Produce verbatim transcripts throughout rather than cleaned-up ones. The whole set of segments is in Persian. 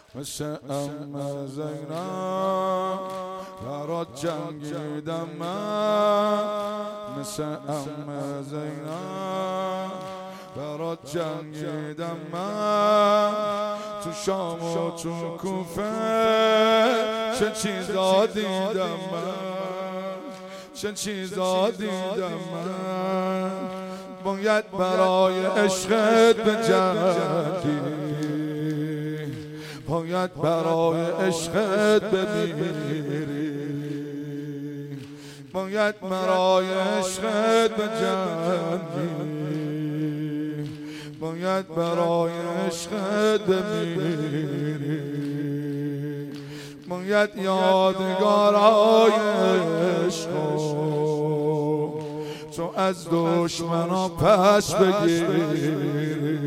مثل ام زینب برات جنگیدم من، مثل ام زینب برات جنگیدم من. تو شام و تو کوفه چه چیزا دیدم من، چه چیزا دیدم من. باید برای عشقت بجنگی، باید برای عشقت بمیری، باید برای عشقت بجنگی، باید برای عشقت بمیری. باید یادگارای عشقو تو از دشمنا پس بگیری.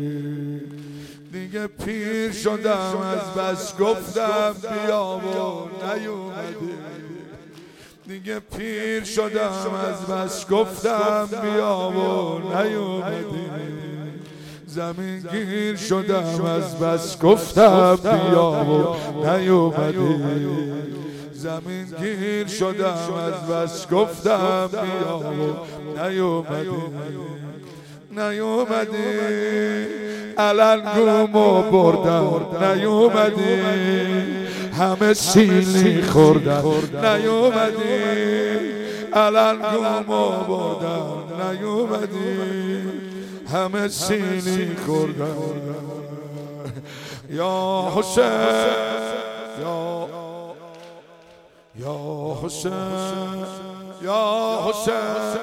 دیگه پیر شدم از بس گفتم بیا و نیومدی، دیگه پیر شدم از بس گفتم بیا و نیومدی. زمین گیر شدم از بس گفتم بیا و نیومدی، زمین گیر شدم از بس گفتم بیا و نیومدی. نیومدی علنگومو بردم، نیومدی همه سیلی خوردم، نیومدی علنگومو بردم، نیومدی همه سیلی خوردم. یا حسین یا یا حسین یا حسین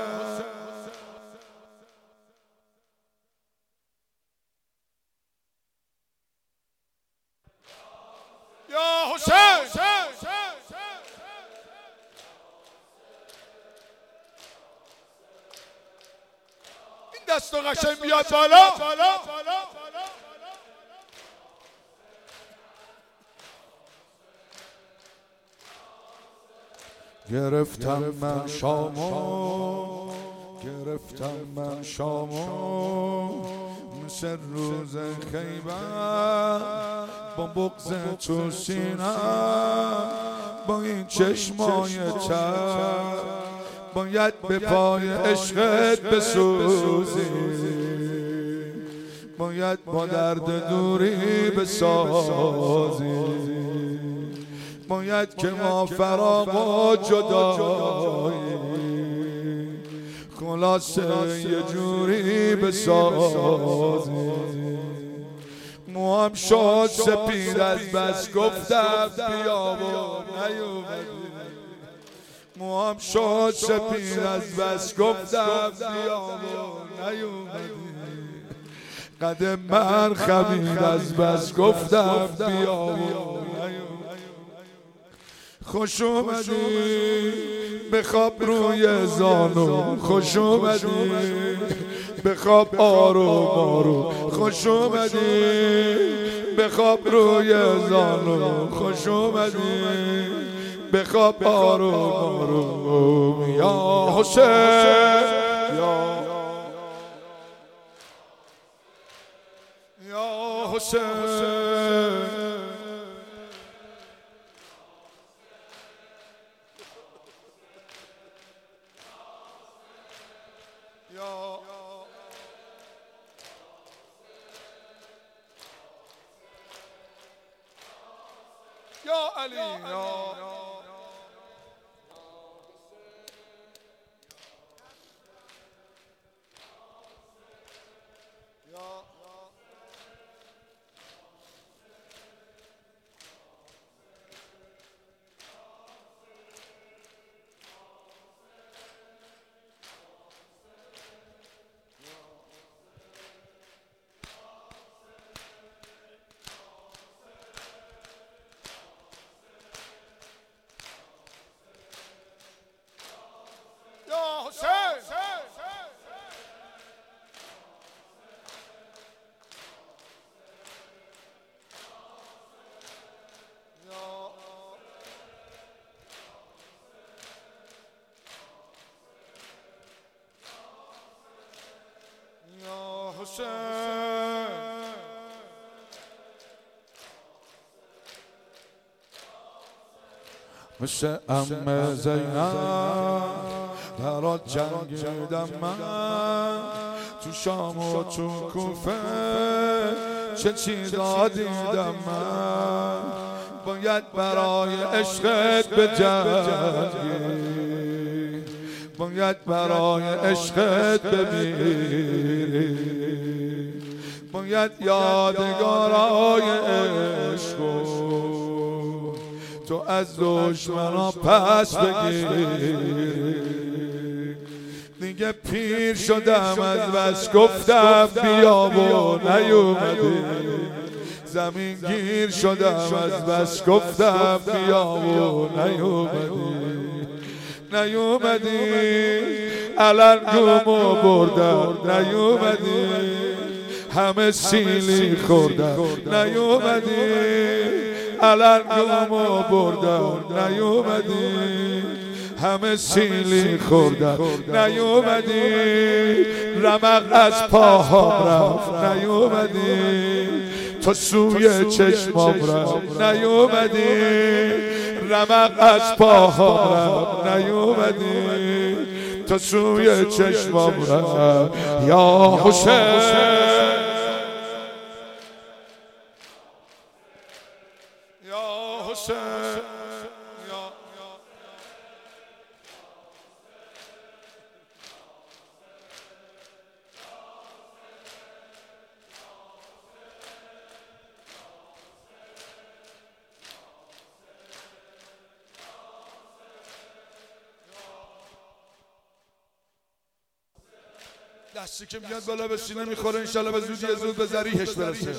یا حسین. این دست و قشنگ بیاد بالا. گرفتم من شامو، گرفتم من شامو، مثل روز خیبر با بغض تو سینم، با این چشمای تر باید به پای عشقت بسوزی، باید با درد دوری بسازی، باید که ما فراق و جدایی خلاصه یه جوری بسازی. موام شد سپید از بس گفتم بیا و نیومدی، موام شد سپید از بس گفتم بیا و نیومدی. قدم من خمید از بس گفتم بیا و نیومدی. خوش اومدی بخواب روی زانو، خوش اومدی بخواب آروم آروم، خوش اومدی بخواب روی زانو، خوش اومدی بخواب آروم آروم. یا حسین یا یا حسین یا علی یا حسین مثل ام زینب برات جنگیدم من، تو شام و تو کوفه چه چیزا دیدم من. باید برای عشقت بجنگی، باید برای عشقت بمیری، باید یادگارای عشقو تو از دشمنا پس بگیری. دیگه پیر شدم از بس گفتم بیا و نیومدی، زمین گیر شدم از بس گفتم بیا و نیومدی. نیومدی الان گومو بردم، نیومدی همه سیلی خوردم، نیومدی الان گومو بردم، نیومدی همه سیلی خوردم، نیومدی رمق از پاهام رفت، نیومدی تو سوی چشمام رفت، نیومدی رمق از پاهام رفت، نیومدی تو سوی چشمام رفت. یا حسین یا حسین دستی که میاد بالا به سینه میخوره، انشالله به زودی زود به ذریحش برسه.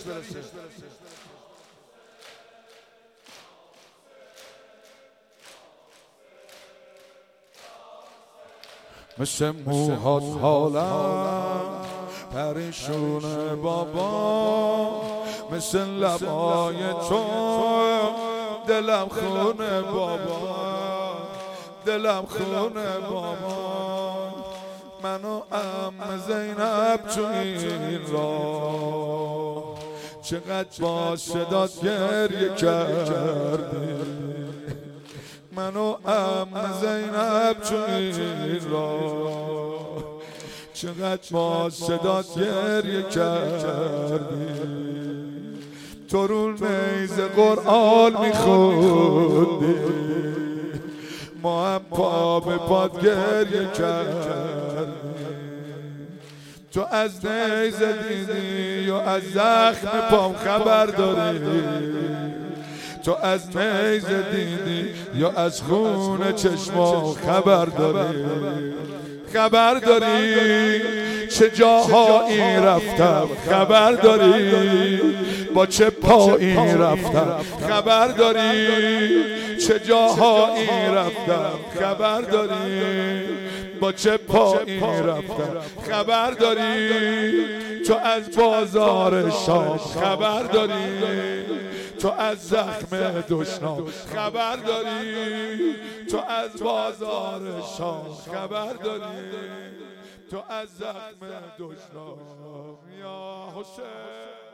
مثل موهات حالم پریشون بابا، مثل لبای تو دلم خونه بابا، دلم خونه بابا. منو ام زینب تو این راه چقدر با صدات گریه کردی، منو ام زینب تو این راه چقدر با صدات گریه کردی. تو رو نیز قرآن میخوندی، ما هم پا به پات گریه کردیم. تو از نیزه دیدی و از زخم پام خبر داری، تو از نیزه دیدی یا از خون چشما خبر داری. خبر داری چه جاهایی رفتم، خبر داری با چه پایی رفتم، خبر داری چه جاهایی رفتم، خبر داری با چه پایی رفتم، خبر داری تو از بازار شام، خبر داری تو از زخم دشنام، خبر داری تو از بازار شام، خبر داری تو از زخم دشنام. یا حسین